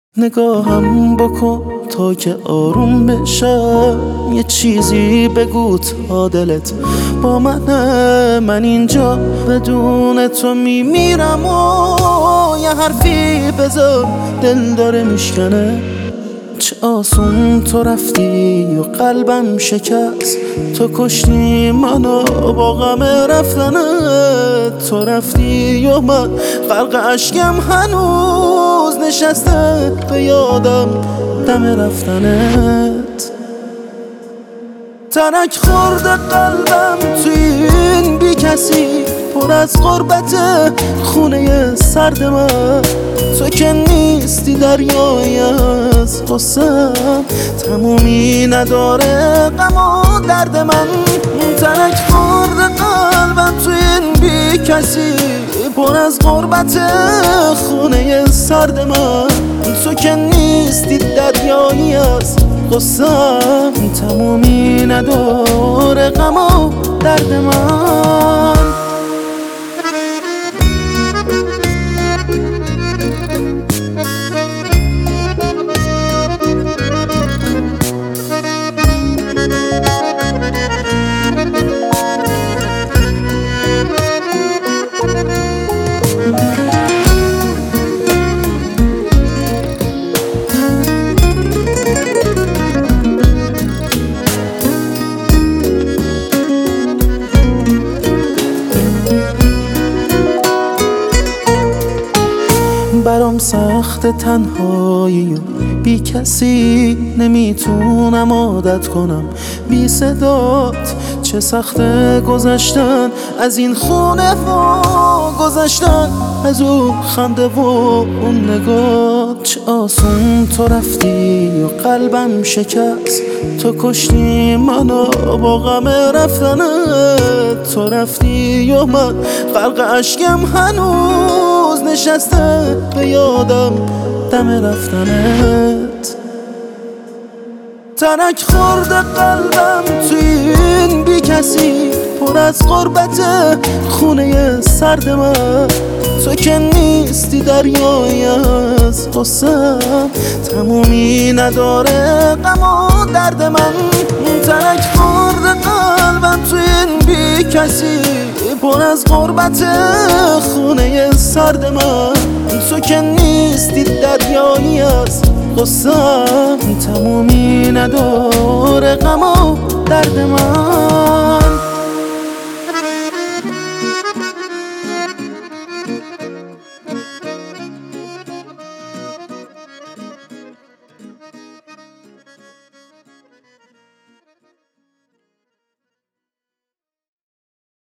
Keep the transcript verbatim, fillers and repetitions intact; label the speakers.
Speaker 1: نگاهم بکن تا که آروم بشم، یه چیزی بگو تا دلت با منه. من اینجا بدون تو میمیرم و یه حرفی بذار دل داره میشکنه. چه آسون تو رفتی و قلبم شکست، تو کشتی منو با غم رفتنت. تو رفتی و من غرق اشکم هنوز نشسته به یادم دم رفتنت. ترک خورده قلبم توی این بی کسی، پر از غربت خونه سرد من. تو که نیستی دریایی از غصه‌ام، تمومی نداره غم و درد من. ترک خورده قلبم توی این بی کسی، پر از غربت خونه سرد من. تو که نیستی دریایی از غصه‌ام، تمومی نداره غم و درد من. برام سخت تنهایی و بی کسی، نمیتونم عادت کنم بی صدات. چه سخته گذشتن از این خونه و گذشتن از اون خنده و اون نگاه. چه آسون تو رفتی و قلبم شکست، تو کشتی منو با غم رفتنت. تو رفتی و من غرق اشکم هنوز نشسته به یادم دم رفتنت. ترک خورده قلبم توی این بی کسی، پر از غربت خونه سرد من. تو که نیستی دریایی از غصه‌ام، تمومی نداره غم و درد من. ترک خورده قلبم توی این بی کسی، پر از غربت خونه سرد من. تو که نیستی دریایی از غصه‌ام، تمومی نداره غم و درد من.